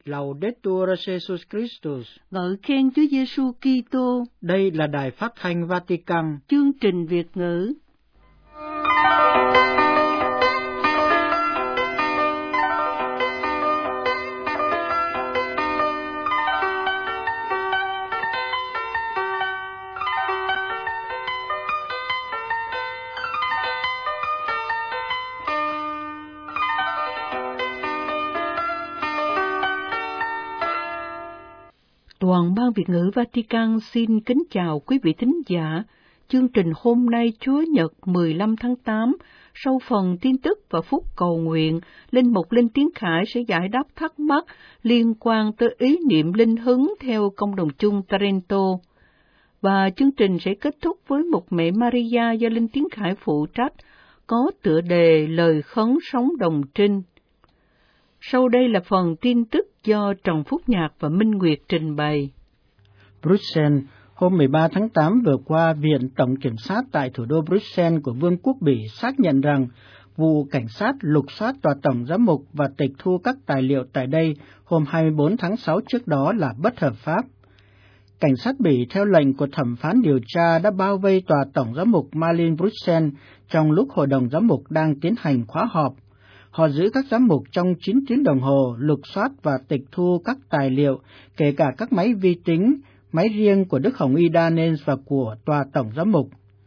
Laudetur Jesus Christus. Ngợi khen Chúa Giêsu Kitô. Đây là Đài Phát thanh Vatican. Chương trình Việt ngữ. Đoàn Ban Việt ngữ Vatican xin kính chào quý vị thính giả. Chương trình hôm nay Chúa Nhật 15 tháng 8, sau phần tin tức và phút cầu nguyện, Linh mục Linh Tiến Khải sẽ giải đáp thắc mắc liên quan tới ý niệm linh hứng theo Công đồng chung Trento. Và chương trình sẽ kết thúc với một Mẹ Maria do Linh Tiến Khải phụ trách, có tựa đề Lời khấn sống đồng trinh. Sau đây là phần tin tức do Trần Phúc Nhạc và Minh Nguyệt trình bày. Bruxelles, hôm 13 tháng 8 vừa qua, Viện Tổng Kiểm sát tại thủ đô Bruxelles của Vương quốc Bỉ xác nhận rằng vụ cảnh sát lục soát tòa tổng giám mục và tịch thu các tài liệu tại đây hôm 24 tháng 6 trước đó là bất hợp pháp. Cảnh sát Bỉ theo lệnh của thẩm phán điều tra đã bao vây tòa tổng giám mục Malines Bruxelles trong lúc hội đồng giám mục đang tiến hành khóa họp. Họ giữ các giám mục trong 9 tiếng đồng hồ, lục soát và tịch thu các tài liệu, kể cả các máy vi tính, máy riêng của Đức Hồng Y Danes và của tòa tổng giám mục.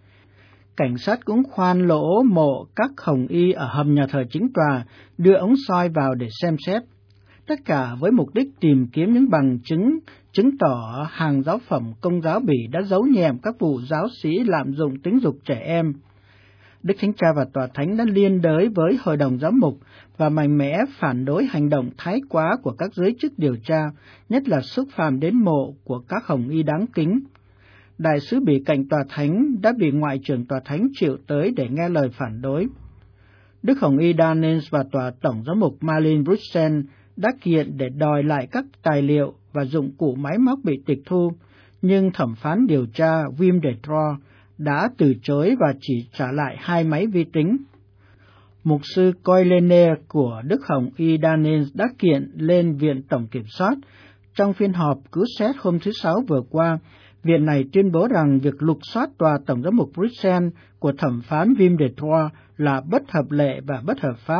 Cảnh sát cũng khoan lỗ mộ các Hồng Y ở hầm nhà thờ chính tòa, đưa ống soi vào để xem xét. Tất cả với mục đích tìm kiếm những bằng chứng, chứng tỏ hàng giáo phẩm Công giáo Bỉ đã giấu nhẹm các vụ giáo sĩ lạm dụng tính dục trẻ em. Đức Thánh Cha và Tòa Thánh đã liên đới với Hội đồng Giám mục và mạnh mẽ phản đối hành động thái quá của các giới chức điều tra, nhất là xúc phạm đến mộ của các Hồng Y đáng kính. Đại sứ Bỉ cạnh Tòa Thánh đã bị Ngoại trưởng Tòa Thánh triệu tới để nghe lời phản đối. Đức Hồng Y Danes và Tòa Tổng Giám mục Malines Bruxelles đã kiện để đòi lại các tài liệu và dụng cụ máy móc bị tịch thu, nhưng thẩm phán điều tra Wim de Tro đã từ chối và chỉ trả lại 2 máy vi tính. Mục sư Coilene của Đức Hồng Y Danes đã kiện lên Viện Tổng Kiểm soát. Trong phiên họp cứu xét hôm thứ Sáu vừa qua, viện này tuyên bố rằng việc lục soát tòa Tổng giám mục Bruxelles của thẩm phán Wim de Tro là bất hợp lệ và bất hợp pháp.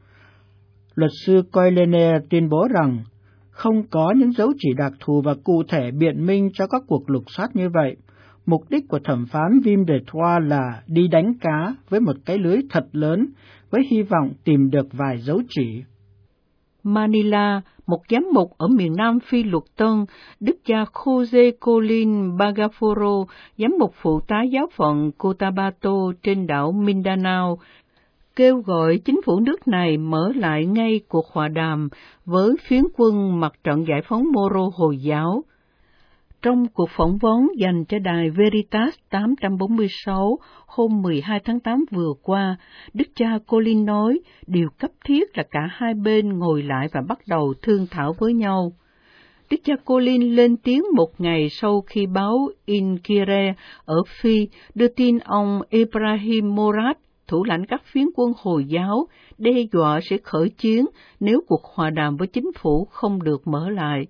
Luật sư Coilene tuyên bố rằng không có những dấu chỉ đặc thù và cụ thể biện minh cho các cuộc lục soát như vậy. Mục đích của thẩm phán Wim de Tro là đi đánh cá với một cái lưới thật lớn với hy vọng tìm được vài dấu chỉ. Manila, một giám mục ở miền Nam Phi Luật Tân, Đức cha Jose Colin Bagaforo, giám mục phụ tá giáo phận Cotabato trên đảo Mindanao, kêu gọi chính phủ nước này mở lại ngay cuộc hòa đàm với phiến quân Mặt trận Giải phóng Moro Hồi giáo. Trong cuộc phỏng vấn dành cho đài Veritas 846 hôm 12 tháng 8 vừa qua, Đức cha Colin nói điều cấp thiết là cả hai bên ngồi lại và bắt đầu thương thảo với nhau. Đức cha Colin lên tiếng một ngày sau khi báo Inkire ở Phi đưa tin ông Ibrahim Morat, thủ lãnh các phiến quân Hồi giáo, đe dọa sẽ khởi chiến nếu cuộc hòa đàm với chính phủ không được mở lại.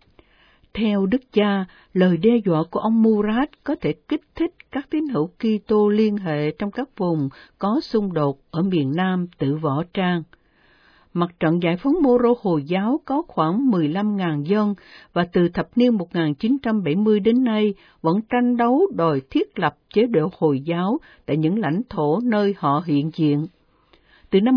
Theo Đức cha, lời đe dọa của ông Murat có thể kích thích các tín hữu Kitô liên hệ trong các vùng có xung đột ở miền Nam tự võ trang. Mặt trận Giải phóng Moro Hồi giáo có khoảng 15.000 dân và từ thập niên 1970 đến nay vẫn tranh đấu đòi thiết lập chế độ Hồi giáo tại những lãnh thổ nơi họ hiện diện. Từ năm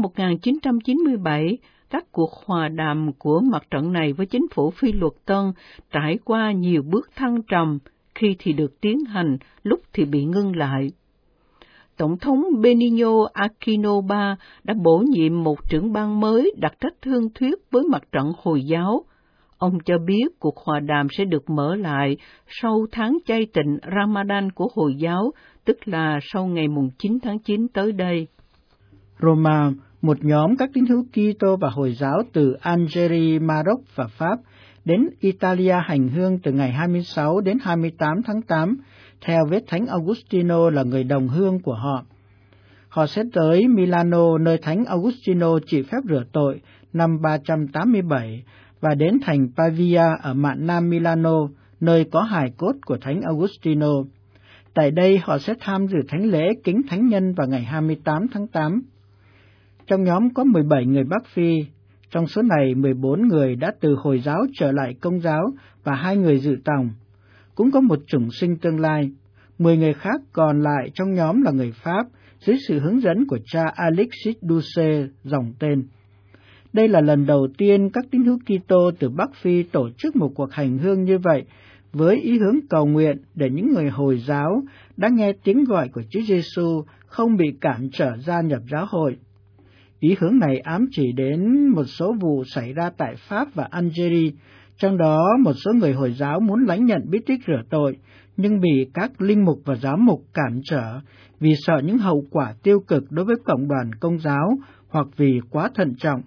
1997, các cuộc hòa đàm của mặt trận này với chính phủ Phi Luật Tân trải qua nhiều bước thăng trầm, khi thì được tiến hành, lúc thì bị ngưng lại. Tổng thống Benigno Aquino III đã bổ nhiệm một trưởng ban mới đặc trách thương thuyết với mặt trận Hồi giáo. Ông cho biết cuộc hòa đàm sẽ được mở lại sau tháng chay tịnh Ramadan của Hồi giáo, tức là sau ngày 9 tháng 9 tới đây. Roma, một nhóm các tín hữu Kitô và Hồi giáo từ Algeria, Maroc và Pháp đến Italia hành hương từ ngày 26 đến 28 tháng 8, theo vết Thánh Augustino là người đồng hương của họ. Họ sẽ tới Milano, nơi Thánh Augustino chịu phép rửa tội năm 387, và đến thành Pavia ở mạn nam Milano, nơi có hài cốt của Thánh Agostino. Tại đây họ sẽ tham dự thánh lễ kính thánh nhân vào ngày 28 tháng 8. Trong nhóm có 17 người Bắc Phi, trong số này 14 người đã từ Hồi giáo trở lại Công giáo và 2 người dự tòng. Cũng có một chủng sinh tương lai. 10 người khác còn lại trong nhóm là người Pháp, dưới sự hướng dẫn của cha Alexis Duce, dòng tên. Đây là lần đầu tiên các tín hữu Kitô từ Bắc Phi tổ chức một cuộc hành hương như vậy, với ý hướng cầu nguyện để những người Hồi giáo đã nghe tiếng gọi của Chúa Giêsu không bị cản trở gia nhập giáo hội. Ý hướng này ám chỉ đến một số vụ xảy ra tại Pháp và Algeria, trong đó một số người Hồi giáo muốn lãnh nhận bí tích rửa tội, nhưng bị các linh mục và giám mục cản trở vì sợ những hậu quả tiêu cực đối với cộng đoàn Công giáo hoặc vì quá thận trọng.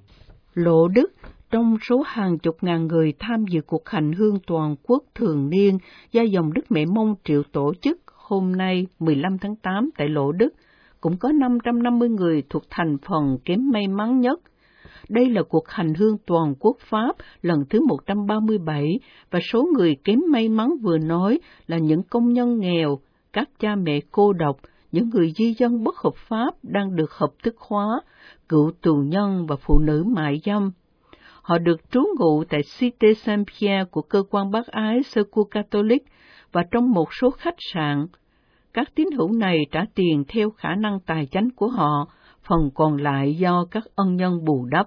Lộ Đức, trong số hàng chục ngàn người tham dự cuộc hành hương toàn quốc thường niên do dòng Đức Mẹ Mông Triệu tổ chức hôm nay 15 tháng 8 tại Lộ Đức, cũng có 550 người thuộc thành phần kém may mắn nhất. Đây là cuộc hành hương toàn quốc Pháp lần thứ 137, và số người kém may mắn vừa nói là những công nhân nghèo, các cha mẹ cô độc, những người di dân bất hợp pháp đang được hợp thức hóa, cựu tù nhân và phụ nữ mại dâm. Họ được trú ngụ tại Cité Saint-Pierre của cơ quan bác ái Secours Catholique và trong một số khách sạn. Các tín hữu này trả tiền theo khả năng tài chánh của họ, phần còn lại do các ân nhân bù đắp.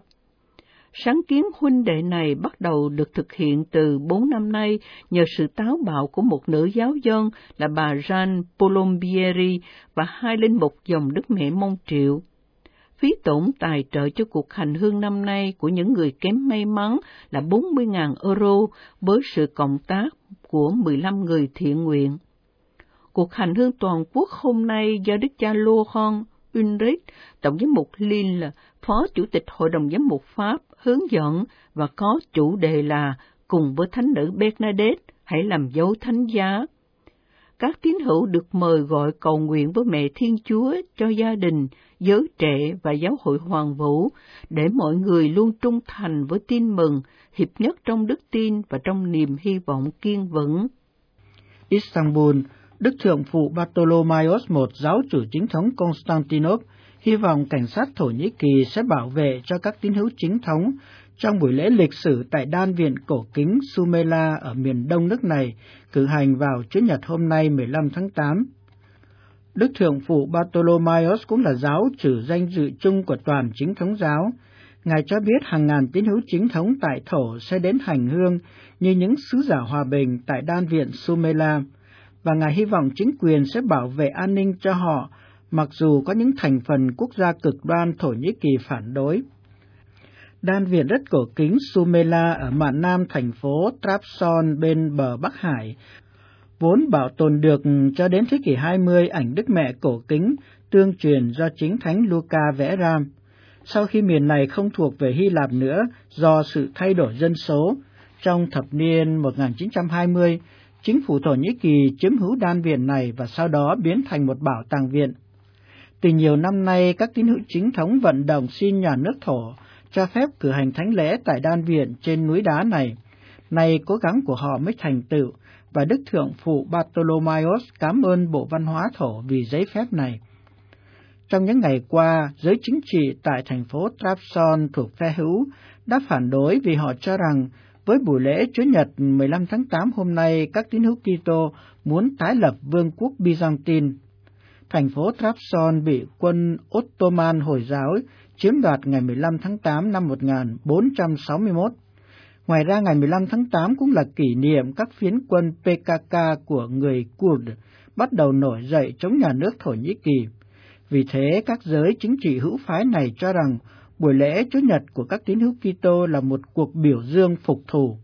Sáng kiến huynh đệ này bắt đầu được thực hiện từ 4 năm nay nhờ sự táo bạo của một nữ giáo dân là bà Jeanne Polombieri và 2 linh mục dòng Đức Mẹ Mông Triệu. Phí tổn tài trợ cho cuộc hành hương năm nay của những người kém may mắn là 40.000 euro với sự cộng tác của 15 người thiện nguyện. Cuộc hành hương toàn quốc hôm nay do Đức cha Laurent Ulrich, Tổng giám mục Lille, Phó Chủ tịch Hội đồng Giám mục Pháp, hướng dẫn và có chủ đề là cùng với Thánh nữ Bernadette, hãy làm dấu thánh giá. Các tín hữu được mời gọi cầu nguyện với Mẹ Thiên Chúa cho gia đình, giới trẻ và giáo hội Hoàng Vũ, để mọi người luôn trung thành với tin mừng, hiệp nhất trong đức tin và trong niềm hy vọng kiên vững. Istanbul, Đức Thượng phụ Bartolomaios I, giáo chủ chính thống Constantinople, hy vọng cảnh sát Thổ Nhĩ Kỳ sẽ bảo vệ cho các tín hữu chính thống trong buổi lễ lịch sử tại Đan viện cổ kính Sumela ở miền đông nước này, cử hành vào Chủ nhật hôm nay 15 tháng 8. Đức Thượng phụ Bartolomaios cũng là giáo chủ danh dự chung của toàn chính thống giáo. Ngài cho biết hàng ngàn tín hữu chính thống tại Thổ sẽ đến hành hương như những sứ giả hòa bình tại Đan viện Sumela, và Ngài hy vọng chính quyền sẽ bảo vệ an ninh cho họ, mặc dù có những thành phần quốc gia cực đoan Thổ Nhĩ Kỳ phản đối. Đan viện rất cổ kính Sumela ở mạn nam thành phố Trabzon bên bờ Bắc Hải, vốn bảo tồn được cho đến thế kỷ 20 ảnh Đức Mẹ cổ kính tương truyền do chính Thánh Luca vẽ ra. Sau khi miền này không thuộc về Hy Lạp nữa do sự thay đổi dân số, trong thập niên 1920, chính phủ Thổ Nhĩ Kỳ chiếm hữu đan viện này và sau đó biến thành một bảo tàng viện. Từ nhiều năm nay, các tín hữu chính thống vận động xin nhà nước Thổ cho phép cử hành thánh lễ tại đan viện trên núi đá này. Nay cố gắng của họ mới thành tựu, và Đức Thượng phụ Bartolomaios cảm ơn Bộ Văn hóa Thổ vì giấy phép này. Trong những ngày qua, giới chính trị tại thành phố Trabzon thuộc phe hữu đã phản đối vì họ cho rằng với buổi lễ Chủ nhật 15 tháng 8 hôm nay, các tín hữu Kitô muốn tái lập Vương quốc Byzantine. Thành phố Trabzon bị quân Ottoman Hồi giáo chiếm đoạt ngày 15 tháng 8 năm 1461. Ngoài ra, ngày 15 tháng 8 cũng là kỷ niệm các phiến quân PKK của người Kurd bắt đầu nổi dậy chống nhà nước Thổ Nhĩ Kỳ. Vì thế, các giới chính trị hữu phái này cho rằng buổi lễ Chủ nhật của các tín hữu Kitô là một cuộc biểu dương phục thù.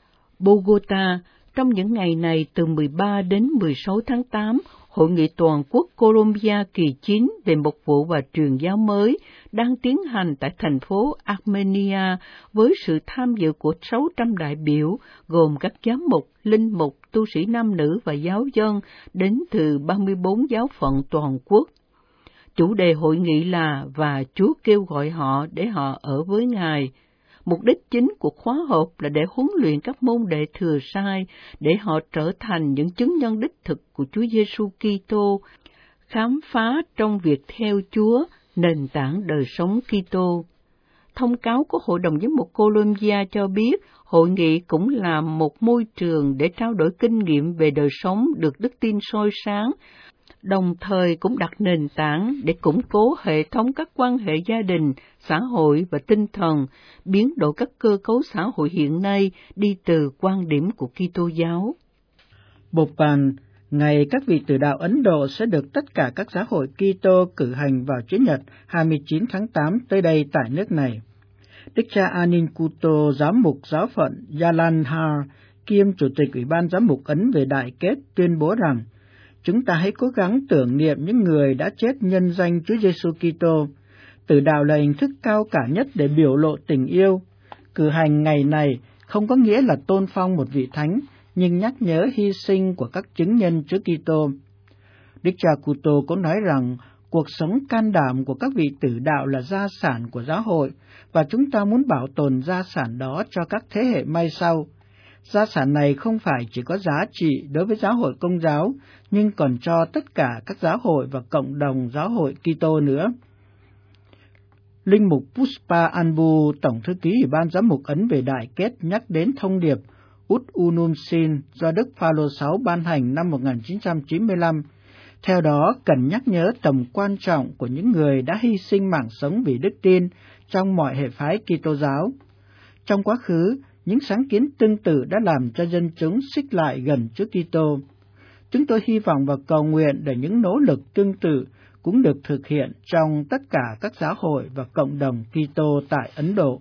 Bogota, trong những ngày này từ 13 đến 16 tháng 8, Hội nghị toàn quốc Colombia kỳ 9 về mục vụ và truyền giáo mới đang tiến hành tại thành phố Armenia với sự tham dự của 600 đại biểu gồm các giám mục, linh mục, tu sĩ nam nữ và giáo dân đến từ 34 giáo phận toàn quốc. Chủ đề hội nghị là "Và Chúa kêu gọi họ để họ ở với Ngài". Mục đích chính của khóa học là để huấn luyện các môn đệ thừa sai, để họ trở thành những chứng nhân đích thực của Chúa Giêsu Kitô, khám phá trong việc theo Chúa nền tảng đời sống Kitô. Thông cáo của Hội đồng Giám mục Colombia cho biết, hội nghị cũng là một môi trường để trao đổi kinh nghiệm về đời sống được đức tin soi sáng, đồng thời cũng đặt nền tảng để củng cố hệ thống các quan hệ gia đình, xã hội và tinh thần, biến đổi các cơ cấu xã hội hiện nay đi từ quan điểm của Kitô giáo. Bhopal, ngày các vị tử đạo Ấn Độ sẽ được tất cả các giáo hội Kitô cử hành vào Chủ nhật 29 tháng 8 tới đây tại nước này. Đức cha Anil Kuto, giám mục giáo phận Jalandhar, kiêm chủ tịch Ủy ban giám mục Ấn về Đại Kết, tuyên bố rằng, chúng ta hãy cố gắng tưởng niệm những người đã chết nhân danh Chúa Giêsu Kitô. Tử đạo là hình thức cao cả nhất để biểu lộ tình yêu. Cử hành ngày này không có nghĩa là tôn phong một vị thánh, nhưng nhắc nhớ hy sinh của các chứng nhân Chúa Kitô. Đức cha Kuto cũng nói rằng, cuộc sống can đảm của các vị tử đạo là gia sản của giáo hội, và chúng ta muốn bảo tồn gia sản đó cho các thế hệ mai sau. Gia sản này không phải chỉ có giá trị đối với giáo hội Công giáo, nhưng còn cho tất cả các giáo hội và cộng đồng giáo hội Kitô nữa. Linh mục Puspa Anbu, Tổng thư ký Ủy ban giám mục Ấn về Đại Kết, nhắc đến thông điệp Ut Unum Sin do Đức Phaolô VI ban hành năm 1995. Theo đó, cần nhắc nhớ tầm quan trọng của những người đã hy sinh mạng sống vì đức tin trong mọi hệ phái Kitô giáo. Trong quá khứ, những sáng kiến tương tự đã làm cho dân chúng xích lại gần Chúa Kitô. Chúng tôi hy vọng và cầu nguyện để những nỗ lực tương tự cũng được thực hiện trong tất cả các giáo hội và cộng đồng Kitô tại Ấn Độ.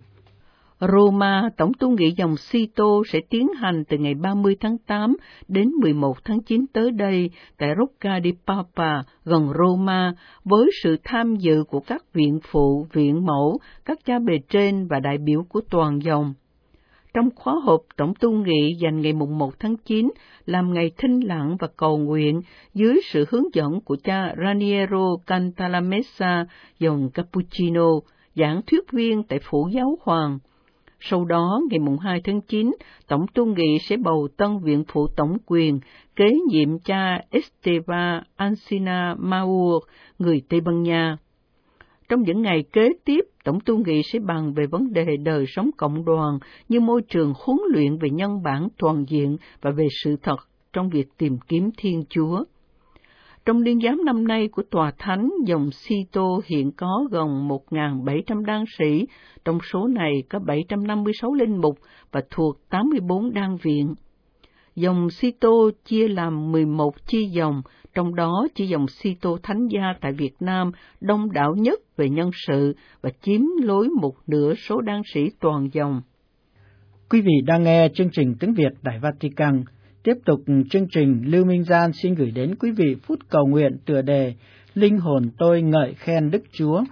Roma, Tổng tu nghị dòng Sito sẽ tiến hành từ ngày 30 tháng 8 đến 11 tháng 9 tới đây tại Rocca di Papa, gần Roma, với sự tham dự của các viện phụ, viện mẫu, các cha bề trên và đại biểu của toàn dòng. Trong khóa họp, Tổng tu nghị dành ngày 1 tháng 9 làm ngày thinh lặng và cầu nguyện dưới sự hướng dẫn của cha Raniero Cantalamessa, dòng Cappuccino, giảng thuyết viên tại Phủ Giáo Hoàng. Sau đó, ngày 2 tháng 9, Tổng tu nghị sẽ bầu tân viện phụ tổng quyền, kế nhiệm cha Esteban Alsina Maur, người Tây Ban Nha. Trong những ngày kế tiếp, Tổng tu nghị sẽ bàn về vấn đề đời sống cộng đoàn như môi trường huấn luyện về nhân bản toàn diện và về sự thật trong việc tìm kiếm Thiên Chúa. Trong liên giám năm nay của Tòa Thánh, dòng Sito hiện có gần 1.700 đan sĩ, trong số này có 756 linh mục và thuộc 84 đan viện. Dòng Sito chia làm 11 chi dòng, trong đó chỉ dòng Sito Thánh gia tại Việt Nam đông đảo nhất về nhân sự và chiếm lối một nửa số đan sĩ toàn dòng. Quý vị đang nghe chương trình tiếng Việt Đài Vatican. Tiếp tục chương trình, Lưu Minh Gian xin gửi đến quý vị phút cầu nguyện tựa đề Linh hồn tôi ngợi khen Đức Chúa.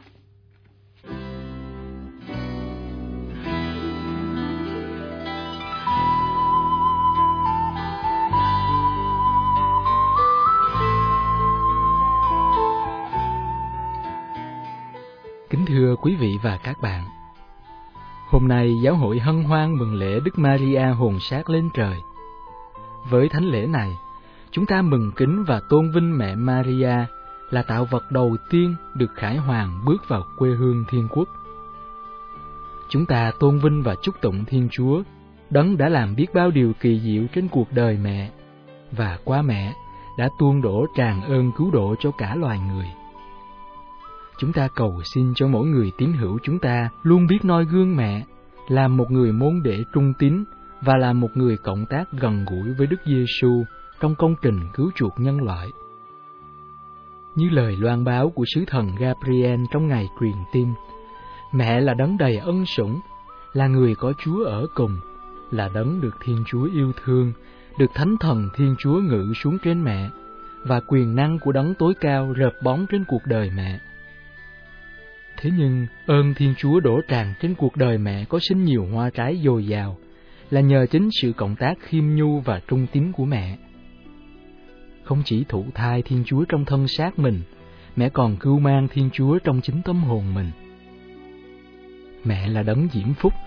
Kính thưa quý vị và các bạn, hôm nay giáo hội hân hoan mừng lễ Đức Maria hồn xác lên trời. Với thánh lễ này, chúng ta mừng kính và tôn vinh mẹ Maria là tạo vật đầu tiên được khải hoàn bước vào quê hương thiên quốc. Chúng ta tôn vinh và chúc tụng Thiên Chúa, Đấng đã làm biết bao điều kỳ diệu trên cuộc đời mẹ, và qua mẹ đã tuôn đổ tràn ơn cứu độ cho cả loài người. Chúng ta cầu xin cho mỗi người tín hữu chúng ta luôn biết noi gương mẹ, làm một người môn đệ trung tín và là một người cộng tác gần gũi với Đức Giêsu trong công trình cứu chuộc nhân loại. Như lời loan báo của sứ thần Gabriel trong ngày truyền tin, mẹ là đấng đầy ân sủng, là người có Chúa ở cùng, là đấng được Thiên Chúa yêu thương, được Thánh Thần Thiên Chúa ngự xuống trên mẹ, và quyền năng của đấng tối cao rợp bóng trên cuộc đời mẹ. Thế nhưng, ơn Thiên Chúa đổ tràn trên cuộc đời mẹ có sinh nhiều hoa trái dồi dào, là nhờ chính sự cộng tác khiêm nhu và trung tín của mẹ. Không chỉ thụ thai Thiên Chúa trong thân xác mình, mẹ còn cưu mang Thiên Chúa trong chính tâm hồn mình. Mẹ là đấng diễm phúc,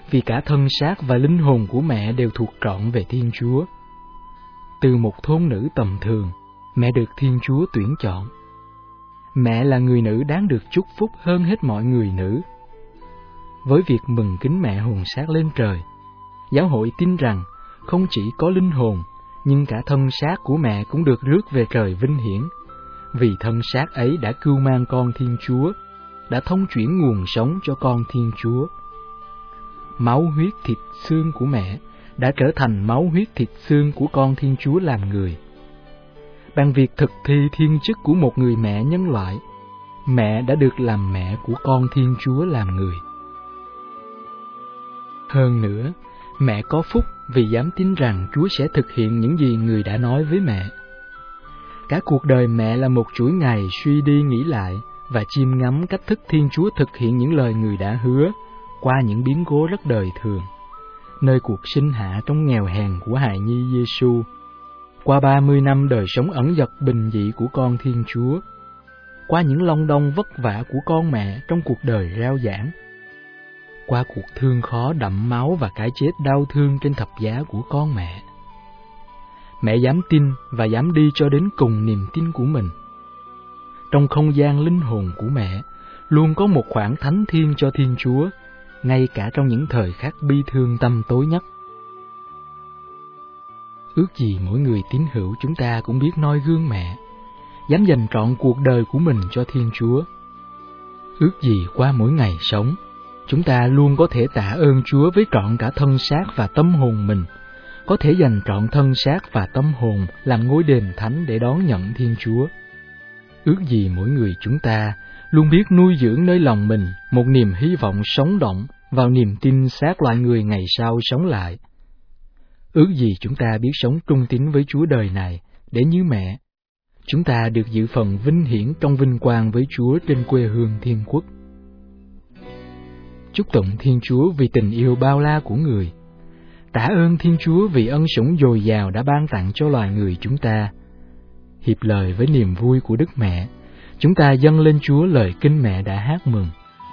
vì cả thân xác và linh hồn của mẹ đều thuộc trọn về Thiên Chúa. Từ một thôn nữ tầm thường, mẹ được Thiên Chúa tuyển chọn. Mẹ là người nữ đáng được chúc phúc hơn hết mọi người nữ. Với việc mừng kính mẹ hồn xác lên trời, giáo hội tin rằng không chỉ có linh hồn, nhưng cả thân xác của mẹ cũng được rước về trời vinh hiển, vì thân xác ấy đã cưu mang con Thiên Chúa, đã thông chuyển nguồn sống cho con Thiên Chúa. Máu huyết thịt xương của mẹ đã trở thành máu huyết thịt xương của con Thiên Chúa làm người. Bằng việc thực thi thiên chức của một người mẹ nhân loại, mẹ đã được làm mẹ của con Thiên Chúa làm người. Hơn nữa, mẹ có phúc vì dám tin rằng Chúa sẽ thực hiện những gì người đã nói với mẹ. Cả cuộc đời mẹ là một chuỗi ngày suy đi nghĩ lại và chiêm ngắm cách thức Thiên Chúa thực hiện những lời người đã hứa qua những biến cố rất đời thường, nơi cuộc sinh hạ trong nghèo hèn của hài nhi Giêsu, qua 30 năm đời sống ẩn dật bình dị của con Thiên Chúa, qua những long đong vất vả của con mẹ trong cuộc đời rao giảng, qua cuộc thương khó đẫm máu và cái chết đau thương trên thập giá của con mẹ. Mẹ dám tin và dám đi cho đến cùng niềm tin của mình. Trong không gian linh hồn của mẹ luôn có một khoảng thánh thiêng cho Thiên Chúa, ngay cả trong những thời khắc bi thương tăm tối nhất. Ước gì mỗi người tín hữu chúng ta cũng biết noi gương mẹ, dám dành trọn cuộc đời của mình cho Thiên Chúa. Ước gì qua mỗi ngày sống, chúng ta luôn có thể tạ ơn Chúa với trọn cả thân xác và tâm hồn mình, có thể dành trọn thân xác và tâm hồn làm ngôi đền thánh để đón nhận Thiên Chúa. Ước gì mỗi người chúng ta luôn biết nuôi dưỡng nơi lòng mình một niềm hy vọng sống động vào niềm tin xác loài người ngày sau sống lại. Ước gì chúng ta biết sống trung tín với Chúa đời này, để như mẹ, chúng ta được dự phần vinh hiển trong vinh quang với Chúa trên quê hương thiên quốc. Chúc tụng Thiên Chúa vì tình yêu bao la của người. Tạ ơn Thiên Chúa vì ân sủng dồi dào đã ban tặng cho loài người chúng ta. Hiệp lời với niềm vui của Đức Mẹ, chúng ta dâng lên Chúa lời kinh mẹ đã hát mừng.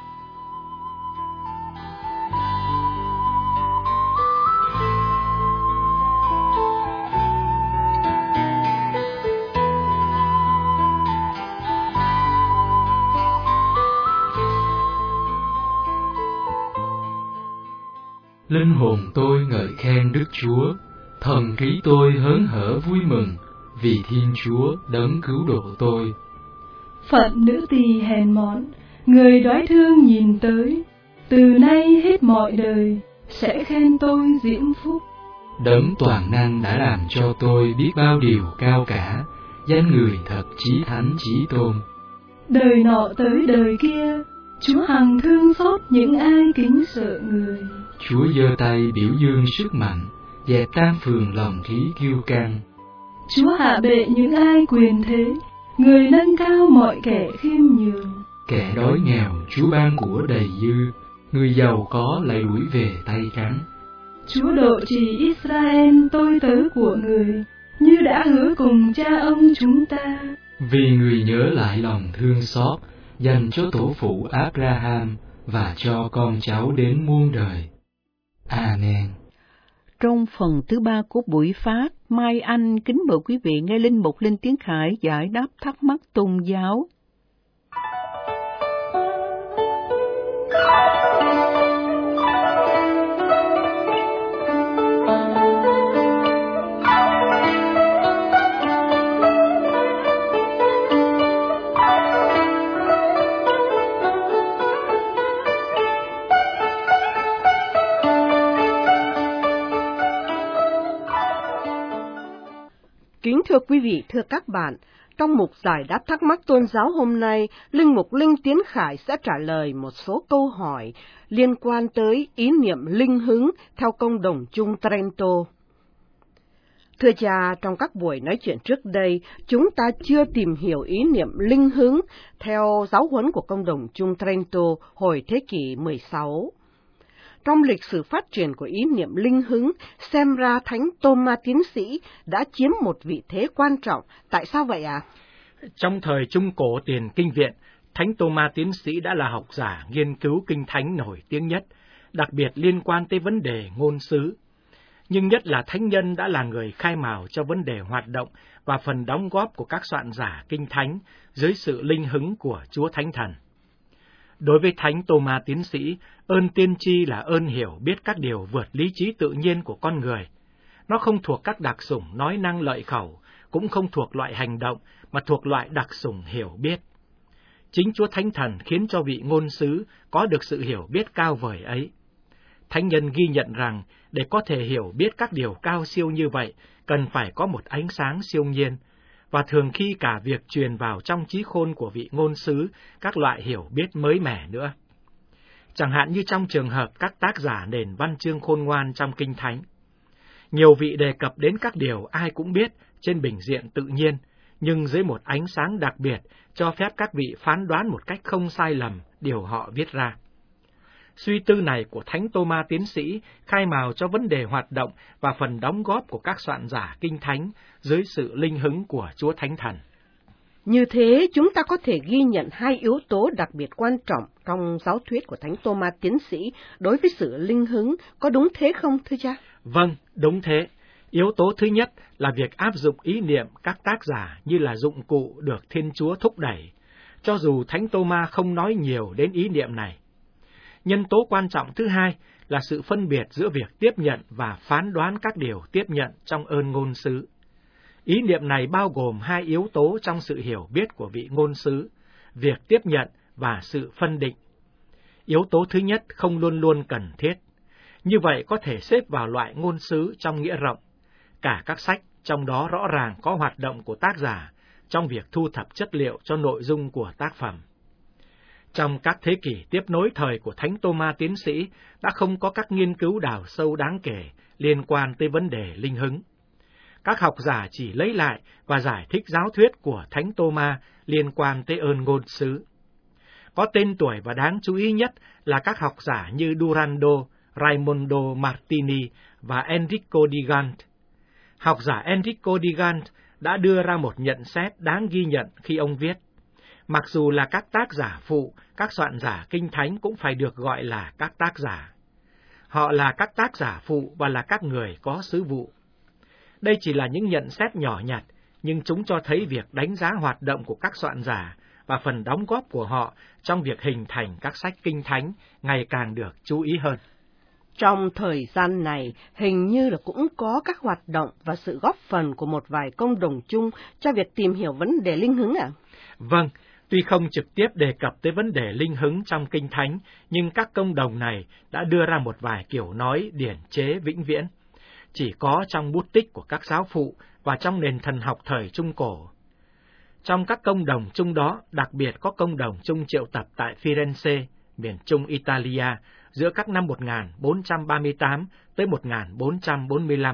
Linh hồn tôi ngợi khen Đức Chúa, thần trí tôi hớn hở vui mừng, vì Thiên Chúa đấng cứu độ tôi. Phận nữ tỳ hèn mọn, người đói thương nhìn tới, từ nay hết mọi đời, sẽ khen tôi diễm phúc. Đấng toàn năng đã làm cho tôi biết bao điều cao cả, danh người thật chí thánh chí tôn. Đời nọ tới đời kia, Chúa hằng thương xót những ai kính sợ người. Chúa giơ tay biểu dương sức mạnh, dẹp tan phường lòng trí kiêu căng. Chúa hạ bệ những ai quyền thế, người nâng cao mọi kẻ khiêm nhường. Kẻ đói nghèo Chúa ban của đầy dư, người giàu có lại đuổi về tay trắng. Chúa độ trì Israel tôi tớ của người, như đã hứa cùng cha ông chúng ta. Vì người nhớ lại lòng thương xót, dành cho tổ phụ Abraham và cho con cháu đến muôn đời. Amen. Trong phần thứ 3 của buổi phát, Mai Anh kính mời quý vị nghe Linh Mục Linh Tiến Khải giải đáp thắc mắc tôn giáo. Kính thưa quý vị, thưa các bạn, trong mục giải đáp thắc mắc tôn giáo hôm nay, Linh Mục Linh Tiến Khải sẽ trả lời một số câu hỏi liên quan tới ý niệm linh hứng theo công đồng chung Trento. Thưa cha, trong các buổi nói chuyện trước đây, chúng ta chưa tìm hiểu ý niệm linh hứng theo giáo huấn của công đồng chung Trento hồi thế kỷ 16. Trong lịch sử phát triển của ý niệm linh hứng, xem ra Thánh Tô-ma Tiến Sĩ đã chiếm một vị thế quan trọng. Tại sao vậy ạ? Trong thời Trung Cổ Tiền Kinh Viện, Thánh Tô-ma Tiến Sĩ đã là học giả nghiên cứu kinh thánh nổi tiếng nhất, đặc biệt liên quan tới vấn đề ngôn sứ. Nhưng nhất là thánh nhân đã là người khai mào cho vấn đề hoạt động và phần đóng góp của các soạn giả kinh thánh dưới sự linh hứng của Chúa Thánh Thần. Đối với Thánh Tô-ma tiến sĩ, ơn tiên tri là ơn hiểu biết các điều vượt lý trí tự nhiên của con người. Nó không thuộc các đặc sủng nói năng lợi khẩu, cũng không thuộc loại hành động, mà thuộc loại đặc sủng hiểu biết. Chính Chúa Thánh Thần khiến cho vị ngôn sứ có được sự hiểu biết cao vời ấy. Thánh nhân ghi nhận rằng, để có thể hiểu biết các điều cao siêu như vậy, cần phải có một ánh sáng siêu nhiên, và thường khi cả việc truyền vào trong trí khôn của vị ngôn sứ các loại hiểu biết mới mẻ nữa. Chẳng hạn như trong trường hợp các tác giả nền văn chương khôn ngoan trong Kinh Thánh. Nhiều vị đề cập đến các điều ai cũng biết trên bình diện tự nhiên, nhưng dưới một ánh sáng đặc biệt cho phép các vị phán đoán một cách không sai lầm điều họ viết ra. Suy tư này của Thánh Tô-ma tiến sĩ khai mào cho vấn đề hoạt động và phần đóng góp của các soạn giả kinh thánh dưới sự linh hứng của Chúa Thánh Thần. Như thế, chúng ta có thể ghi nhận hai yếu tố đặc biệt quan trọng trong giáo thuyết của Thánh Tô-ma tiến sĩ đối với sự linh hứng, có đúng thế không, thưa cha? Vâng, đúng thế. Yếu tố thứ nhất là việc áp dụng ý niệm các tác giả như là dụng cụ được Thiên Chúa thúc đẩy, cho dù Thánh Tô-ma không nói nhiều đến ý niệm này. Nhân tố quan trọng thứ hai là sự phân biệt giữa việc tiếp nhận và phán đoán các điều tiếp nhận trong ơn ngôn sứ. Ý niệm này bao gồm hai yếu tố trong sự hiểu biết của vị ngôn sứ, việc tiếp nhận và sự phân định. Yếu tố thứ nhất không luôn luôn cần thiết. Như vậy có thể xếp vào loại ngôn sứ trong nghĩa rộng. Cả các sách, trong đó rõ ràng có hoạt động của tác giả trong việc thu thập chất liệu cho nội dung của tác phẩm. Trong các thế kỷ tiếp nối thời của Thánh Tô-ma tiến sĩ đã không có các nghiên cứu đào sâu đáng kể liên quan tới vấn đề linh hứng. Các học giả chỉ lấy lại và giải thích giáo thuyết của Thánh Tô-ma liên quan tới ơn ngôn sứ. Có tên tuổi và đáng chú ý nhất là các học giả như Durando, Raimondo Martini và Enrico Di Gant. Học giả Enrico Di Gant đã đưa ra một nhận xét đáng ghi nhận khi ông viết: mặc dù là các tác giả phụ, các soạn giả kinh thánh cũng phải được gọi là các tác giả. Họ là các tác giả phụ và là các người có sứ vụ. Đây chỉ là những nhận xét nhỏ nhặt, nhưng chúng cho thấy việc đánh giá hoạt động của các soạn giả và phần đóng góp của họ trong việc hình thành các sách kinh thánh ngày càng được chú ý hơn. Trong thời gian này, hình như là cũng có các hoạt động và sự góp phần của một vài công đồng chung cho việc tìm hiểu vấn đề linh hứng ạ? Vâng, tuy không trực tiếp đề cập tới vấn đề linh hứng trong Kinh Thánh, nhưng các công đồng này đã đưa ra một vài kiểu nói điển chế vĩnh viễn, chỉ có trong bút tích của các giáo phụ và trong nền thần học thời Trung Cổ. Trong các công đồng chung đó, đặc biệt có công đồng chung triệu tập tại Firenze, miền Trung Italia, giữa các năm 1438 tới 1445.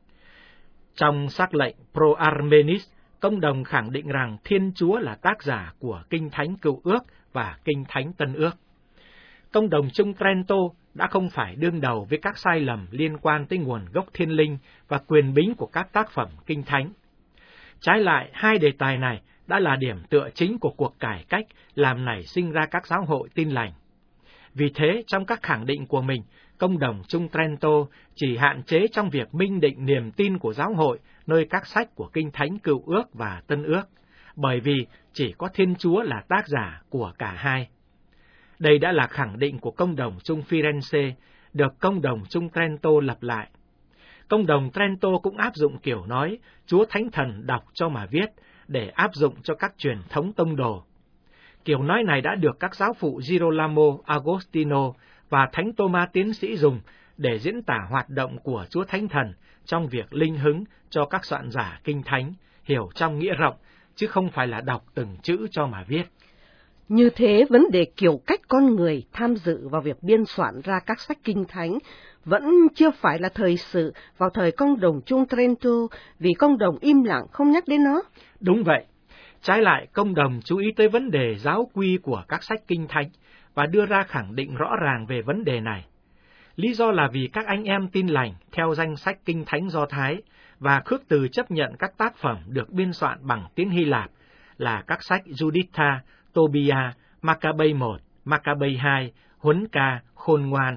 Trong sắc lệnh Pro Armenis, công đồng khẳng định rằng Thiên Chúa là tác giả của Kinh Thánh Cựu Ước và Kinh Thánh Tân Ước. Công đồng chung Trento đã không phải đương đầu với các sai lầm liên quan tới nguồn gốc thiên linh và quyền bính của các tác phẩm Kinh Thánh. Trái lại, hai đề tài này đã là điểm tựa chính của cuộc cải cách làm nảy sinh ra các giáo hội Tin Lành. Vì thế, trong các khẳng định của mình, công đồng chung Trento chỉ hạn chế trong việc minh định niềm tin của giáo hội nơi các sách của Kinh Thánh Cựu Ước và Tân Ước, bởi vì chỉ có Thiên Chúa là tác giả của cả hai. Đây đã là khẳng định của công đồng chung Firenze, được công đồng chung Trento lặp lại. Công đồng Trento cũng áp dụng kiểu nói Chúa Thánh Thần đọc cho mà viết để áp dụng cho các truyền thống tông đồ. Kiểu nói này đã được các giáo phụ Girolamo Agostino và Thánh Tô-ma tiến sĩ dùng để diễn tả hoạt động của Chúa Thánh Thần trong việc linh hứng cho các soạn giả Kinh Thánh, hiểu trong nghĩa rộng, chứ không phải là đọc từng chữ cho mà viết. Như thế, vấn đề kiểu cách con người tham dự vào việc biên soạn ra các sách Kinh Thánh vẫn chưa phải là thời sự vào thời công đồng chung Trento, vì công đồng im lặng không nhắc đến nó. Đúng vậy. Trái lại, công đồng chú ý tới vấn đề giáo quy của các sách Kinh Thánh và đưa ra khẳng định rõ ràng về vấn đề này. Lý do là vì các anh em Tin Lành theo danh sách Kinh Thánh Do Thái và khước từ chấp nhận các tác phẩm được biên soạn bằng tiếng Hy Lạp là các sách Juditha, Tobia, Maccabees 1, Maccabees 2, Huấn Ca, Khôn Ngoan,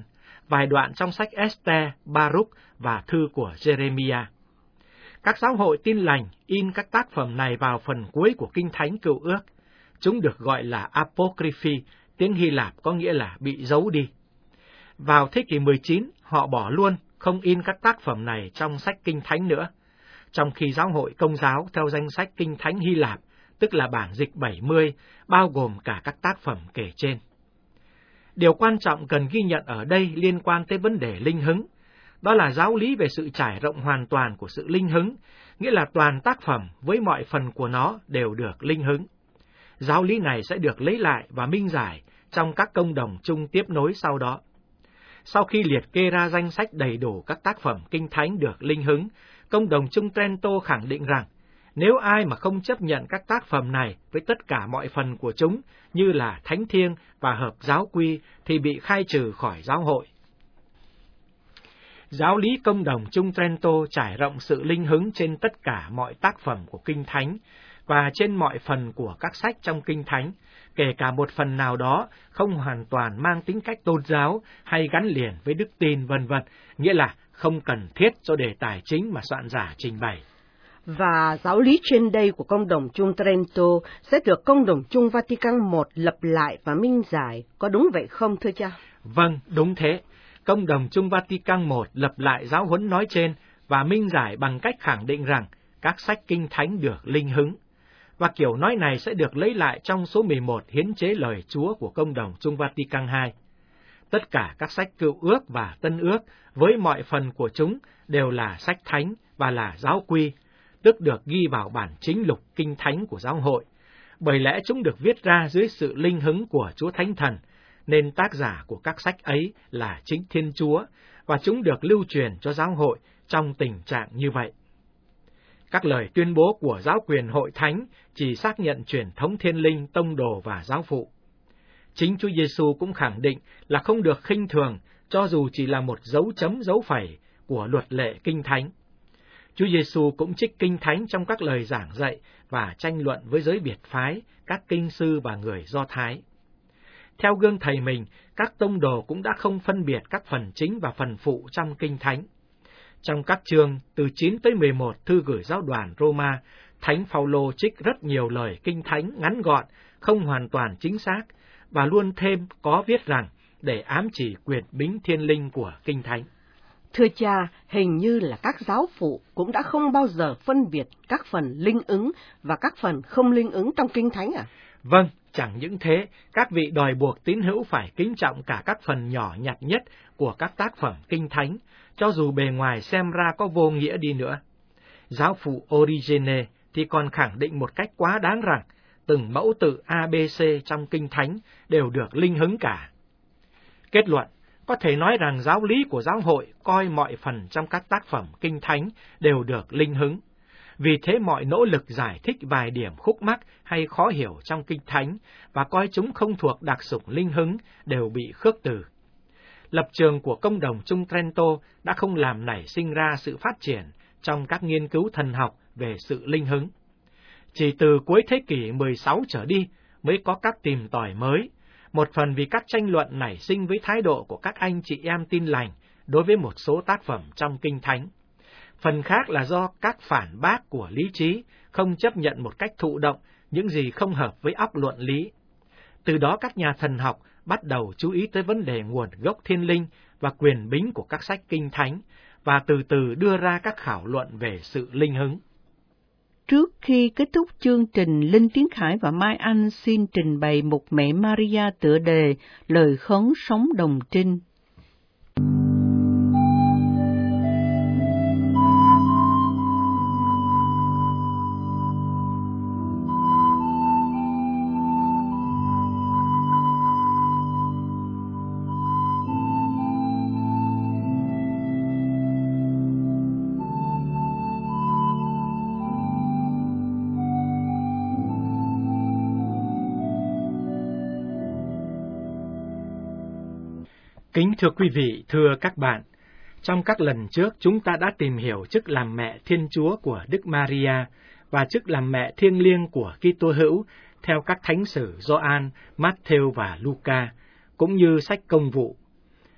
vài đoạn trong sách Esther, Baruch và thư của Jeremiah. Các giáo hội Tin Lành in các tác phẩm này vào phần cuối của Kinh Thánh Cựu Ước. Chúng được gọi là Apocryphi, tiếng Hy Lạp có nghĩa là bị giấu đi. Vào thế kỷ 19, họ bỏ luôn, không in các tác phẩm này trong sách Kinh Thánh nữa, trong khi giáo hội Công giáo theo danh sách Kinh Thánh Hy Lạp, tức là bản dịch 70, bao gồm cả các tác phẩm kể trên. Điều quan trọng cần ghi nhận ở đây liên quan tới vấn đề linh hứng, đó là giáo lý về sự trải rộng hoàn toàn của sự linh hứng, nghĩa là toàn tác phẩm với mọi phần của nó đều được linh hứng. Giáo lý này sẽ được lấy lại và minh giải trong các công đồng chung tiếp nối sau đó. Sau khi liệt kê ra danh sách đầy đủ các tác phẩm Kinh Thánh được linh hứng, công đồng chung Trento khẳng định rằng, nếu ai mà không chấp nhận các tác phẩm này với tất cả mọi phần của chúng như là thánh thiêng và hợp giáo quy thì bị khai trừ khỏi giáo hội. Giáo lý công đồng chung Trento trải rộng sự linh hứng trên tất cả mọi tác phẩm của Kinh Thánh và trên mọi phần của các sách trong Kinh Thánh, kể cả một phần nào đó không hoàn toàn mang tính cách tôn giáo hay gắn liền với đức tin vân vân, nghĩa là không cần thiết cho đề tài chính mà soạn giả trình bày. Và giáo lý trên đây của công đồng chung Trento sẽ được công đồng chung Vatican I lập lại và minh giải, có đúng vậy không thưa cha? Vâng, đúng thế. Công đồng chung Vatican I lập lại giáo huấn nói trên và minh giải bằng cách khẳng định rằng các sách Kinh Thánh được linh hứng. Và kiểu nói này sẽ được lấy lại trong số 11 hiến chế lời Chúa của công đồng chung Vatican II. Tất cả các sách Cựu Ước và Tân Ước với mọi phần của chúng đều là sách thánh và là giáo quy, tức được ghi vào bản chính lục Kinh Thánh của giáo hội, bởi lẽ chúng được viết ra dưới sự linh hứng của Chúa Thánh Thần, nên tác giả của các sách ấy là chính Thiên Chúa, và chúng được lưu truyền cho giáo hội trong tình trạng như vậy. Các lời tuyên bố của giáo quyền hội thánh chỉ xác nhận truyền thống thiên linh, tông đồ và giáo phụ. Chính Chúa Giêsu cũng khẳng định là không được khinh thường, cho dù chỉ là một dấu chấm dấu phẩy của luật lệ Kinh Thánh. Chúa Giêsu cũng trích Kinh Thánh trong các lời giảng dạy và tranh luận với giới biệt phái, các kinh sư và người Do Thái. Theo gương thầy mình, các tông đồ cũng đã không phân biệt các phần chính và phần phụ trong Kinh Thánh. Trong các chương từ 9 tới 11 thư gửi giáo đoàn Roma, Thánh Phaolô trích rất nhiều lời Kinh Thánh ngắn gọn, không hoàn toàn chính xác, và luôn thêm có viết rằng để ám chỉ quyền bính thiên linh của Kinh Thánh. Thưa cha, hình như là các giáo phụ cũng đã không bao giờ phân biệt các phần linh ứng và các phần không linh ứng trong Kinh Thánh à? Vâng, chẳng những thế, các vị đòi buộc tín hữu phải kính trọng cả các phần nhỏ nhặt nhất của các tác phẩm Kinh Thánh, cho dù bề ngoài xem ra có vô nghĩa đi nữa. Giáo phụ Origene thì còn khẳng định một cách quá đáng rằng từng mẫu tự ABC trong Kinh Thánh đều được linh hứng cả. Kết luận, có thể nói rằng giáo lý của giáo hội coi mọi phần trong các tác phẩm Kinh Thánh đều được linh hứng. Vì thế mọi nỗ lực giải thích vài điểm khúc mắc hay khó hiểu trong Kinh Thánh và coi chúng không thuộc đặc sủng linh hứng đều bị khước từ. Lập trường của công đồng chung Trento đã không làm nảy sinh ra sự phát triển trong các nghiên cứu thần học về sự linh hứng. Chỉ từ cuối thế kỷ 16 trở đi mới có các tìm tòi mới, một phần vì các tranh luận nảy sinh với thái độ của các anh chị em Tin Lành đối với một số tác phẩm trong Kinh Thánh. Phần khác là do các phản bác của lý trí không chấp nhận một cách thụ động những gì không hợp với óc luận lý. Từ đó các nhà thần học bắt đầu chú ý tới vấn đề nguồn gốc thiên linh và quyền bính của các sách Kinh Thánh, và từ từ đưa ra các khảo luận về sự linh hứng. Trước khi kết thúc chương trình, Linh Tiến Khải và Mai Anh xin trình bày Mục Mẹ Maria tựa đề Lời khấn sống đồng trinh. Kính thưa quý vị, thưa các bạn, trong các lần trước chúng ta đã tìm hiểu chức làm mẹ Thiên Chúa của Đức Maria và chức làm mẹ thiêng liêng của Kitô hữu theo các thánh sử Gioan, Matthew và Luca, cũng như sách Công vụ.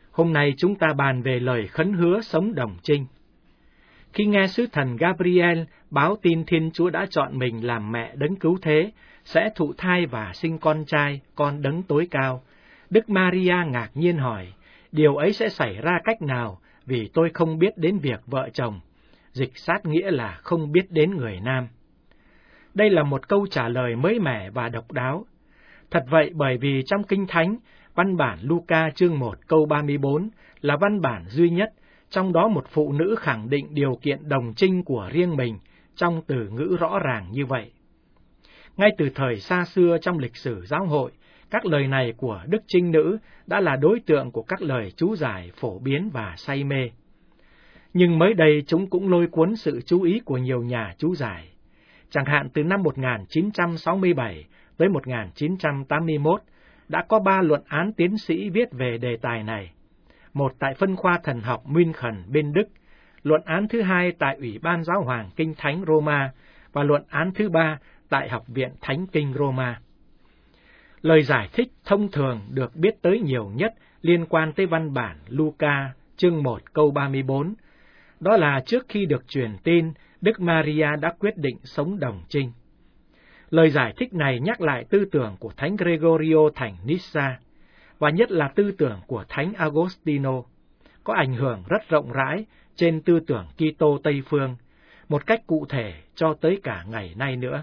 Hôm nay chúng ta bàn về lời khấn hứa sống đồng trinh. Khi nghe sứ thần Gabriel báo tin Thiên Chúa đã chọn mình làm mẹ đấng cứu thế, sẽ thụ thai và sinh con trai, con đấng tối cao, Đức Maria ngạc nhiên hỏi, điều ấy sẽ xảy ra cách nào, vì tôi không biết đến việc vợ chồng, dịch sát nghĩa là không biết đến người nam. Đây là một câu trả lời mới mẻ và độc đáo. Thật vậy, bởi vì trong Kinh Thánh, văn bản Luca chương 1 câu 34 là văn bản duy nhất, trong đó một phụ nữ khẳng định điều kiện đồng trinh của riêng mình trong từ ngữ rõ ràng như vậy. Ngay từ thời xa xưa trong lịch sử giáo hội, các lời này của Đức Trinh Nữ đã là đối tượng của các lời chú giải phổ biến và say mê. Nhưng mới đây chúng cũng lôi cuốn sự chú ý của nhiều nhà chú giải. Chẳng hạn từ năm 1967 tới 1981, đã có 3 luận án tiến sĩ viết về đề tài này. Một tại phân khoa thần học München bên Đức, luận án thứ 2 tại Ủy ban Giáo hoàng Kinh Thánh Roma, và luận án thứ 3 tại Học viện Thánh Kinh Roma. Lời giải thích thông thường được biết tới nhiều nhất liên quan tới văn bản Luca chương 1 câu 34, đó là trước khi được truyền tin, Đức Maria đã quyết định sống đồng trinh. Lời giải thích này nhắc lại tư tưởng của Thánh Gregorio thành Nyssa, và nhất là tư tưởng của Thánh Agostino, có ảnh hưởng rất rộng rãi trên tư tưởng Kitô Tây Phương, một cách cụ thể cho tới cả ngày nay nữa.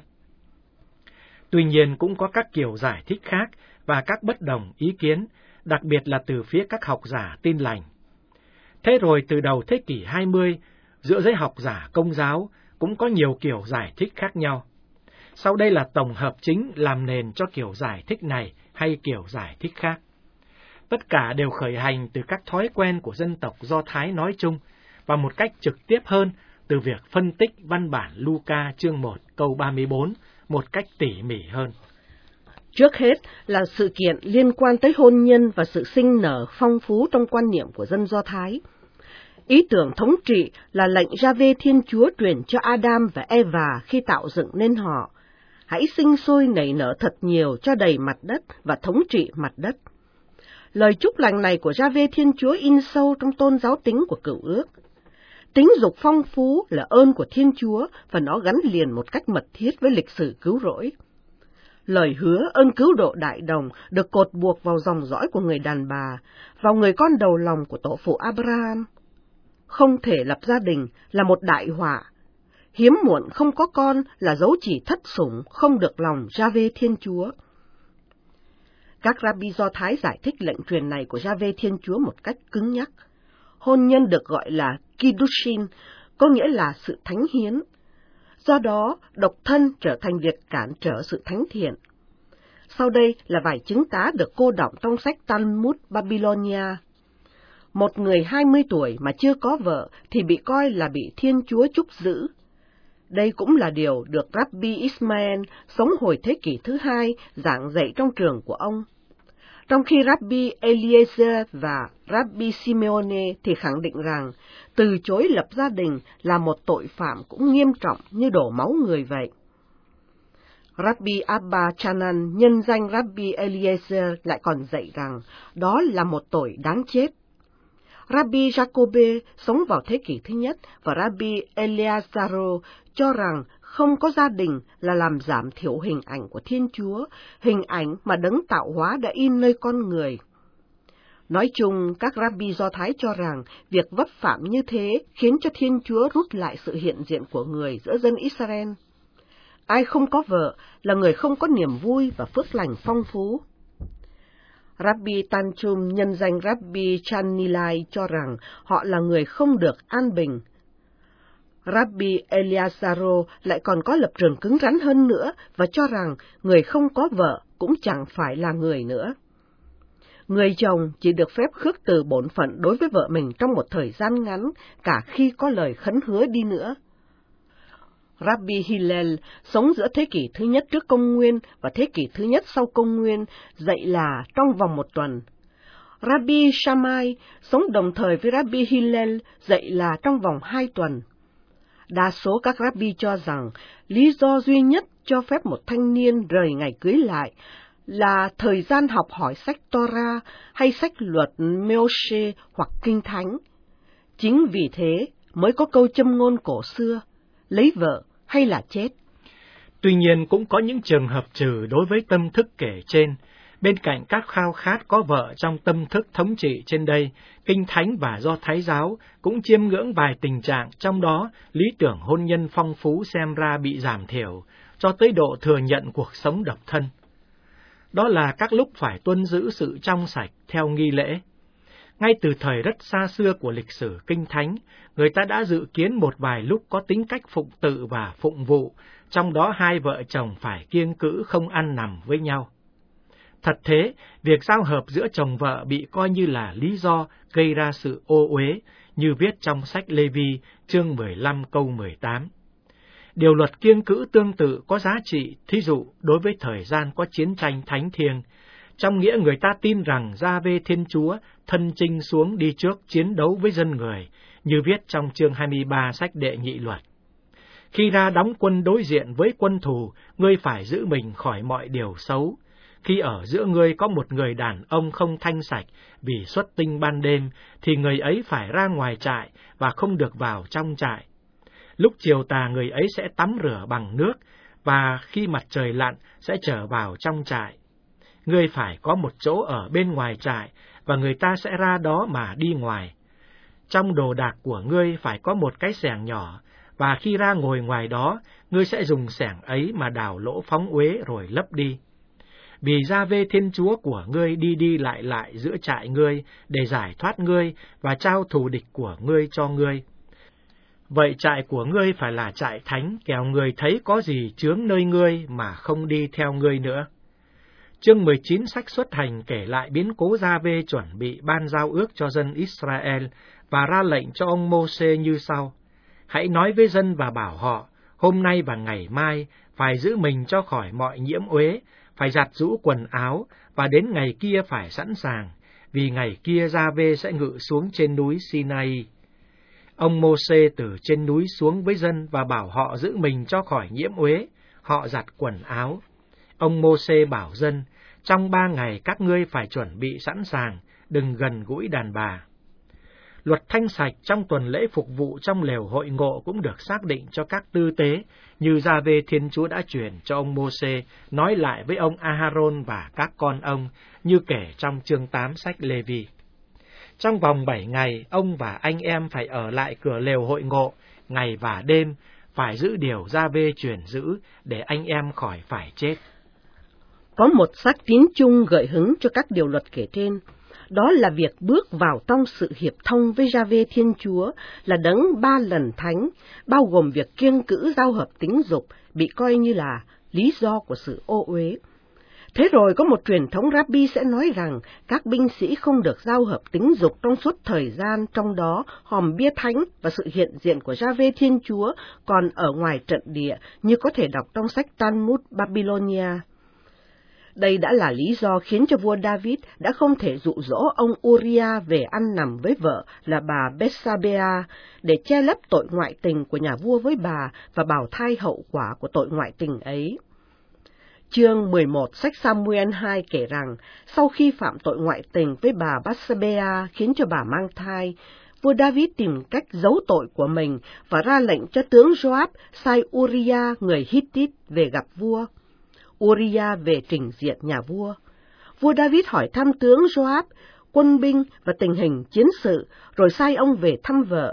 Tuy nhiên cũng có các kiểu giải thích khác và các bất đồng ý kiến, đặc biệt là từ phía các học giả Tin lành. Thế rồi từ đầu thế kỷ 20, giữa giới học giả Công giáo cũng có nhiều kiểu giải thích khác nhau. Sau đây là tổng hợp chính làm nền cho kiểu giải thích này hay kiểu giải thích khác. Tất cả đều khởi hành từ các thói quen của dân tộc Do Thái nói chung, và một cách trực tiếp hơn từ việc phân tích văn bản Luca chương 1 câu 34 một cách tỉ mỉ hơn. Trước hết là sự kiện liên quan tới hôn nhân và sự sinh nở phong phú trong quan niệm của dân Do Thái. Ý tưởng thống trị là lệnh Gia-vê Thiên Chúa truyền cho Adam và Eva khi tạo dựng nên họ. Hãy sinh sôi nảy nở thật nhiều cho đầy mặt đất và thống trị mặt đất. Lời chúc lành này của Gia-vê Thiên Chúa in sâu trong tôn giáo tính của Cựu Ước. Tính dục phong phú là ơn của Thiên Chúa và nó gắn liền một cách mật thiết với lịch sử cứu rỗi. Lời hứa ơn cứu độ đại đồng được cột buộc vào dòng dõi của người đàn bà, vào người con đầu lòng của tổ phụ Abraham. Không thể lập gia đình là một đại họa. Hiếm muộn không có con là dấu chỉ thất sủng, không được lòng Gia-vê Thiên Chúa. Các rabbi Do Thái giải thích lệnh truyền này của Gia-vê Thiên Chúa một cách cứng nhắc. Hôn nhân được gọi là Kiddushin, có nghĩa là sự thánh hiến. Do đó, độc thân trở thành việc cản trở sự thánh thiện. Sau đây là vài chứng tá được cô đọng trong sách Talmud Babylonia. Một người 20 tuổi mà chưa có vợ thì bị coi là bị Thiên Chúa trúc giữ. Đây cũng là điều được Rabbi Ismael sống hồi thế kỷ thứ 2 giảng dạy trong trường của ông. Trong khi Rabbi Eliezer và Rabbi Simeone thì khẳng định rằng từ chối lập gia đình là một tội phạm cũng nghiêm trọng như đổ máu người vậy. Rabbi Abba Chanan nhân danh Rabbi Eliezer lại còn dạy rằng đó là một tội đáng chết. Rabbi Jacobe sống vào thế kỷ thứ nhất và Rabbi Eleazaro cho rằng không có gia đình là làm giảm thiểu hình ảnh của Thiên Chúa, hình ảnh mà đấng tạo hóa đã in nơi con người. Nói chung, các Rabbi Do Thái cho rằng việc vấp phạm như thế khiến cho Thiên Chúa rút lại sự hiện diện của người giữa dân Israel. Ai không có vợ là người không có niềm vui và phước lành phong phú. Rabbi Tanchum nhân danh Rabbi Chanilai cho rằng họ là người không được an bình. Rabbi Eleazaro lại còn có lập trường cứng rắn hơn nữa và cho rằng người không có vợ cũng chẳng phải là người nữa. Người chồng chỉ được phép khước từ bổn phận đối với vợ mình trong một thời gian ngắn, cả khi có lời khấn hứa đi nữa. Rabbi Hillel sống giữa thế kỷ thứ nhất trước công nguyên và thế kỷ thứ nhất sau công nguyên, dạy là trong vòng 1 tuần. Rabbi Shammai sống đồng thời với Rabbi Hillel, dạy là trong vòng 2 tuần. Đa số các Rabbi cho rằng lý do duy nhất cho phép một thanh niên rời ngày cưới lại là thời gian học hỏi sách Torah hay sách luật Moshe hoặc Kinh Thánh. Chính vì thế mới có câu châm ngôn cổ xưa, lấy vợ hay là chết. Tuy nhiên cũng có những trường hợp trừ đối với tâm thức kể trên. Bên cạnh các khao khát có vợ trong tâm thức thống trị trên đây, Kinh Thánh và Do Thái giáo cũng chiêm ngưỡng vài tình trạng, trong đó lý tưởng hôn nhân phong phú xem ra bị giảm thiểu, cho tới độ thừa nhận cuộc sống độc thân. Đó là các lúc phải tuân giữ sự trong sạch theo nghi lễ. Ngay từ thời rất xa xưa của lịch sử Kinh Thánh, người ta đã dự kiến một vài lúc có tính cách phụng tự và phụng vụ, trong đó hai vợ chồng phải kiêng cữ không ăn nằm với nhau. Thật thế, việc giao hợp giữa chồng vợ bị coi như là lý do gây ra sự ô uế, như viết trong sách Lê-vi, chương 15 câu 18. Điều luật kiêng cữ tương tự có giá trị, thí dụ đối với thời gian có chiến tranh thánh thiêng, trong nghĩa người ta tin rằng Gia-vê Thiên Chúa thân chinh xuống đi trước chiến đấu với dân người, như viết trong chương 23 sách Đệ Nhị Luật. Khi ra đóng quân đối diện với quân thù, ngươi phải giữ mình khỏi mọi điều xấu. Khi ở giữa ngươi có một người đàn ông không thanh sạch vì xuất tinh ban đêm, thì người ấy phải ra ngoài trại và không được vào trong trại. Lúc chiều tà người ấy sẽ tắm rửa bằng nước, và khi mặt trời lặn sẽ trở vào trong trại. Ngươi phải có một chỗ ở bên ngoài trại, và người ta sẽ ra đó mà đi ngoài. Trong đồ đạc của ngươi phải có một cái xẻng nhỏ, và khi ra ngồi ngoài đó, ngươi sẽ dùng xẻng ấy mà đào lỗ phóng uế rồi lấp đi. Vì Gia-vê Thiên Chúa của ngươi đi đi lại giữa trại ngươi để giải thoát ngươi và trao thù địch của ngươi cho ngươi. Vậy trại của ngươi phải là trại thánh, kẻo người thấy có gì chướng nơi ngươi mà không đi theo ngươi nữa. Chương 19 sách Xuất Hành kể lại biến cố Gia-vê chuẩn bị ban giao ước cho dân Israel và ra lệnh cho ông Mô-sê như sau: Hãy nói với dân và bảo họ, hôm nay và ngày mai phải giữ mình cho khỏi mọi nhiễm uế, phải giặt giũ quần áo, và đến ngày kia phải sẵn sàng, vì ngày kia Gia-vê sẽ ngự xuống trên núi Sinai. Ông Mô-sê từ trên núi xuống với dân và bảo họ giữ mình cho khỏi nhiễm uế, họ giặt quần áo. Ông Mô-sê bảo dân, trong 3 ngày các ngươi phải chuẩn bị sẵn sàng, đừng gần gũi đàn bà. Luật thanh sạch trong tuần lễ phục vụ trong lều hội ngộ cũng được xác định cho các tư tế, như Gia-vê Thiên Chúa đã truyền cho ông Mô-sê, nói lại với ông A-ha-rôn và các con ông, như kể trong chương 8 sách Lê-vi. Trong vòng 7 ngày, ông và anh em phải ở lại cửa lều hội ngộ, ngày và đêm, phải giữ điều Gia-vê truyền giữ, để anh em khỏi phải chết. Có một sách tín chung gợi hứng cho các điều luật kể trên. Đó là việc bước vào trong sự hiệp thông với Gia-vê Thiên Chúa là đấng 3 lần thánh, bao gồm việc kiêng cữ giao hợp tính dục, bị coi như là lý do của sự ô uế. Thế rồi có một truyền thống Rabbi sẽ nói rằng các binh sĩ không được giao hợp tính dục trong suốt thời gian, trong đó hòm bia thánh và sự hiện diện của Gia-vê Thiên Chúa còn ở ngoài trận địa, như có thể đọc trong sách Talmud Babylonia. Đây đã là lý do khiến cho vua David đã không thể dụ dỗ ông Uriah về ăn nằm với vợ là bà Betsabea để che lấp tội ngoại tình của nhà vua với bà và bào thai hậu quả của tội ngoại tình ấy. Chương 11 sách Samuel 2 kể rằng, sau khi phạm tội ngoại tình với bà Betsabea khiến cho bà mang thai, vua David tìm cách giấu tội của mình và ra lệnh cho tướng Joab sai Uriah người Hittite về gặp vua. Uriah về trình diện nhà vua. Vua David hỏi thăm tướng Joab, quân binh và tình hình chiến sự, rồi sai ông về thăm vợ.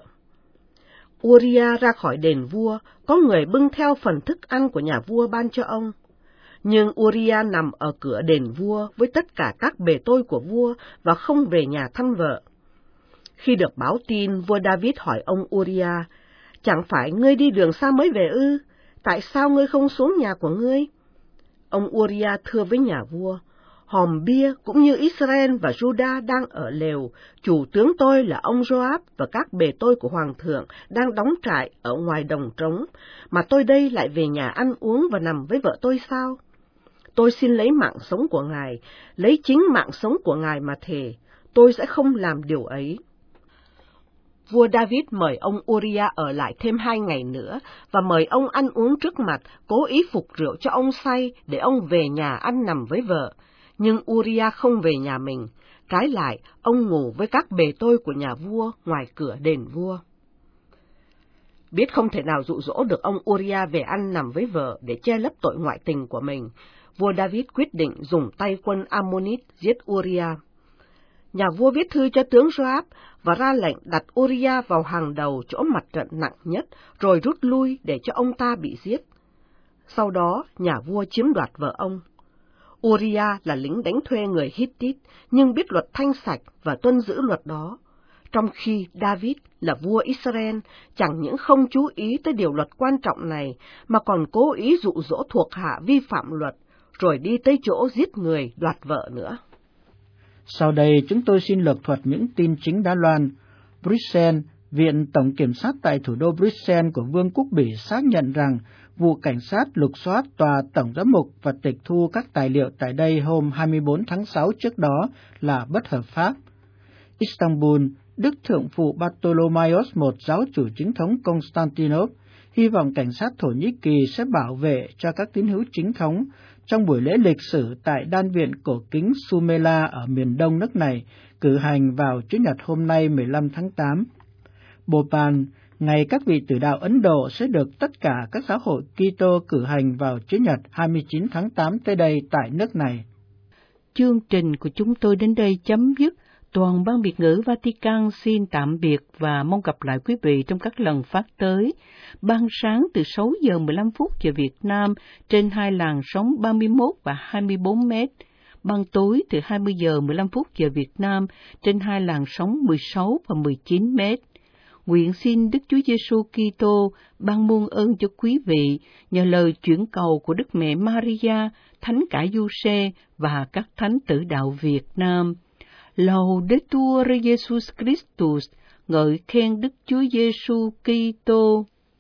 Uriah ra khỏi đền vua, có người bưng theo phần thức ăn của nhà vua ban cho ông. Nhưng Uriah nằm ở cửa đền vua với tất cả các bề tôi của vua và không về nhà thăm vợ. Khi được báo tin, vua David hỏi ông Uriah, chẳng phải ngươi đi đường xa mới về ư? Tại sao ngươi không xuống nhà của ngươi? Ông Uriah thưa với nhà vua, hòm bia cũng như Israel và Judah đang ở lều, chủ tướng tôi là ông Joab và các bề tôi của hoàng thượng đang đóng trại ở ngoài đồng trống, mà tôi đây lại về nhà ăn uống và nằm với vợ tôi sao? Tôi xin lấy mạng sống của ngài, lấy chính mạng sống của ngài mà thề, tôi sẽ không làm điều ấy. Vua David mời ông Uriah ở lại thêm 2 ngày nữa và mời ông ăn uống trước mặt, cố ý phục rượu cho ông say để ông về nhà ăn nằm với vợ. Nhưng Uriah không về nhà mình, trái lại, ông ngủ với các bề tôi của nhà vua ngoài cửa đền vua. Biết không thể nào dụ dỗ được ông Uriah về ăn nằm với vợ để che lấp tội ngoại tình của mình, vua David quyết định dùng tay quân Ammonit giết Uriah. Nhà vua viết thư cho tướng Joab và ra lệnh đặt Uriah vào hàng đầu chỗ mặt trận nặng nhất, rồi rút lui để cho ông ta bị giết. Sau đó, nhà vua chiếm đoạt vợ ông. Uriah là lính đánh thuê người Hittite, nhưng biết luật thanh sạch và tuân giữ luật đó. Trong khi David là vua Israel, chẳng những không chú ý tới điều luật quan trọng này, mà còn cố ý dụ dỗ thuộc hạ vi phạm luật, rồi đi tới chỗ giết người đoạt vợ nữa. Sau đây chúng tôi xin lược thuật những tin chính đã loan. Bruxelles, Viện Tổng Kiểm sát tại thủ đô Bruxelles của Vương quốc Bỉ xác nhận rằng vụ cảnh sát lục soát tòa tổng giám mục và tịch thu các tài liệu tại đây hôm 24 tháng 6 trước đó là bất hợp pháp. Istanbul, Đức Thượng phụ Bartolomaios I, giáo chủ chính thống Constantinople, hy vọng cảnh sát Thổ Nhĩ Kỳ sẽ bảo vệ cho các tín hữu chính thống trong buổi lễ lịch sử tại Đan viện cổ kính Sumela ở miền đông nước này, cử hành vào Chủ nhật hôm nay 15 tháng 8. Bhopal, ngày các vị tử đạo Ấn Độ sẽ được tất cả các giáo hội Kitô cử hành vào Chủ nhật 29 tháng 8 tới đây tại nước này. Chương trình của chúng tôi đến đây chấm dứt. Toàn ban Việt ngữ Vatican xin tạm biệt và mong gặp lại quý vị trong các lần phát tới. Ban sáng từ 6 giờ 15 phút giờ Việt Nam trên 2 làn sóng 31 và 24 mét. Ban tối từ 20 giờ 15 phút giờ Việt Nam trên 2 làn sóng 16 và 19 mét. Nguyện xin Đức Chúa Giêsu Kitô ban muôn ơn cho quý vị nhờ lời chuyển cầu của Đức Mẹ Maria, Thánh Cả Giuse và các thánh tử đạo Việt Nam. Laudetur Jesus Christus, ngợi khen Đức Chúa Giêsu Kitô.